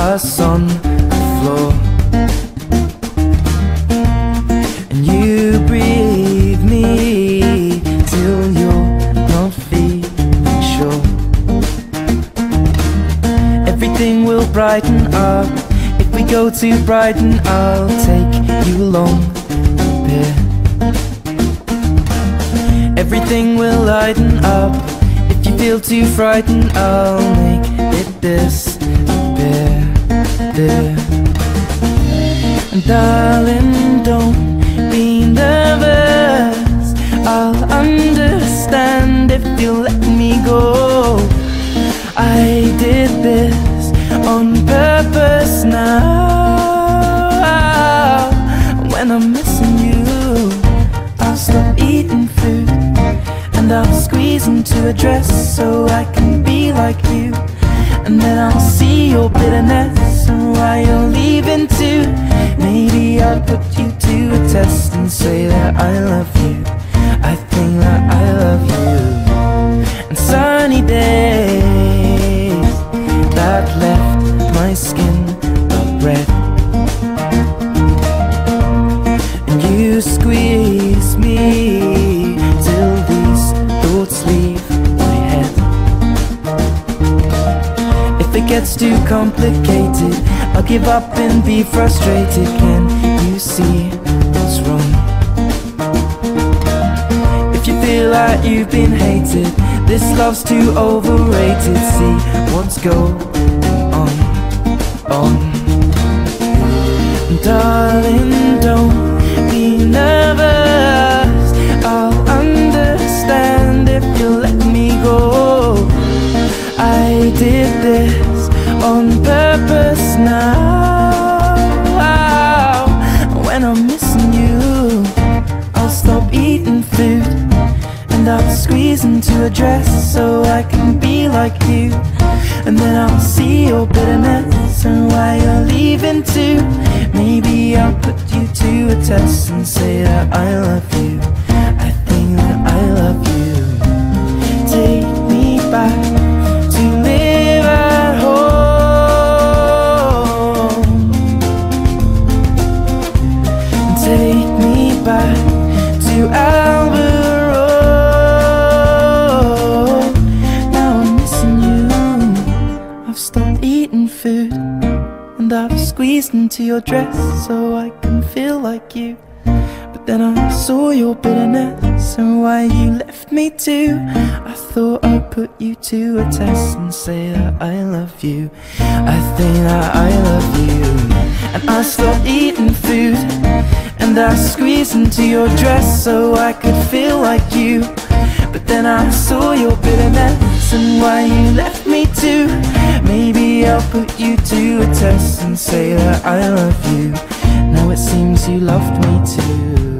us on the floor, and you breathe me till you're not feeling sure. Everything will brighten up if we go to Brighton. I'll take you along there. Everything will lighten up. If you feel too frightened, I'll make it disappear there. And darling, don't be nervous. I'll understand if you let me go. I did this on purpose now. When I'm missing you, I'll stop eating food, and I'll squeeze into a dress so I can be like you. And then I'll see your bitterness and why you're leaving too. Maybe I'll put you to a test and say that I love you. I think that I love you. And sunny days that left my skin a red, and you squeeze me till these thoughts leave my head. If it gets too complicated, I'll give up and be frustrated. Can you see what's wrong? If you feel like you've been hated, this love's too overrated. See what's going on. Darling, don't be nervous. I'll understand if you let me go. I did this on purpose now. When I'm missing you, I'll stop eating food, and I'll squeeze into a dress so I can be like you. And then I'll see your bitterness and why you're leaving too. Maybe I'll put you to a test and say that I love you. I think that I love you. Take me back to live at home. Take me back to Albert Road. Now I'm missing you. I've stopped eating food, and I've squeezed into your dress so I can feel like you. But then I saw your bitterness and why you left me too. I thought I'd put you to a test and say that I love you. I think that I love you. And I stopped eating food, and I squeezed into your dress so I could feel like you. But then I saw your bitterness and why you left me too. Maybe I'll put you to a test and say that I love you. Now it seems you loved me too.